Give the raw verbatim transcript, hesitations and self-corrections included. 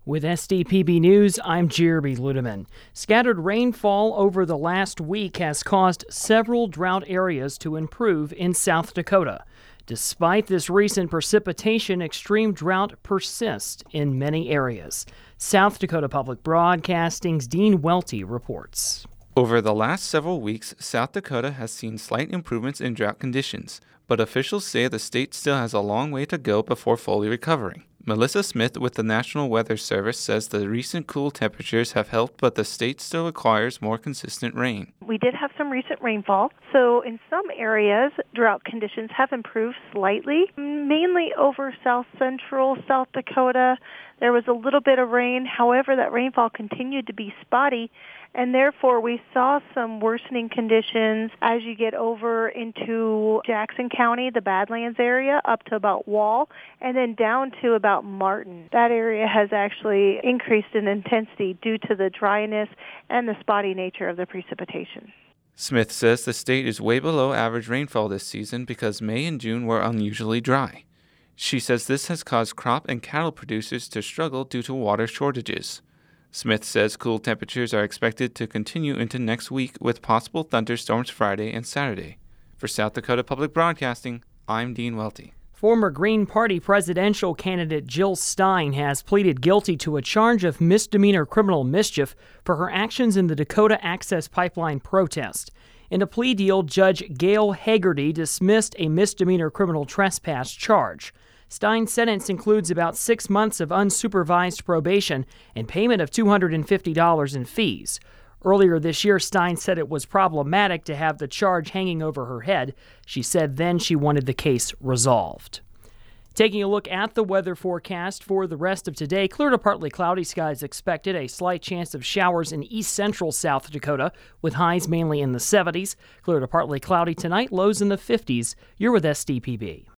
With S D P B News, I'm Jeremy Ludeman. Scattered rainfall over the last week has caused several drought areas to improve in South Dakota. Despite this recent precipitation, extreme drought persists in many areas. South Dakota Public Broadcasting's Dean Welty reports. Over the last several weeks, South Dakota has seen slight improvements in drought conditions, but officials say the state still has a long way to go before fully recovering. Melissa Smith with the National Weather Service says the recent cool temperatures have helped, but the state still requires more consistent rain. We did have some recent rainfall, so in some areas, drought conditions have improved slightly, mainly over south central South Dakota. There was a little bit of rain. However, that rainfall continued to be spotty, and therefore we saw some worsening conditions as you get over into Jackson County, the Badlands area, up to about Wall, and then down to about Martin. That area has actually increased in intensity due to the dryness and the spotty nature of the precipitation. Smith says the state is way below average rainfall this season because May and June were unusually dry. She says this has caused crop and cattle producers to struggle due to water shortages. Smith says cool temperatures are expected to continue into next week with possible thunderstorms Friday and Saturday. For South Dakota Public Broadcasting, I'm Dean Welty. Former Green Party presidential candidate Jill Stein has pleaded guilty to a charge of misdemeanor criminal mischief for her actions in the Dakota Access Pipeline protest. In a plea deal, Judge Gail Hagerty dismissed a misdemeanor criminal trespass charge. Stein's sentence includes about six months of unsupervised probation and payment of two hundred fifty dollars in fees. Earlier this year, Stein said it was problematic to have the charge hanging over her head. She said then she wanted the case resolved. Taking a look at the weather forecast for the rest of today, clear to partly cloudy skies expected, a slight chance of showers in east central South Dakota with highs mainly in the seventies. Clear to partly cloudy tonight, lows in the fifties. You're with S D P B.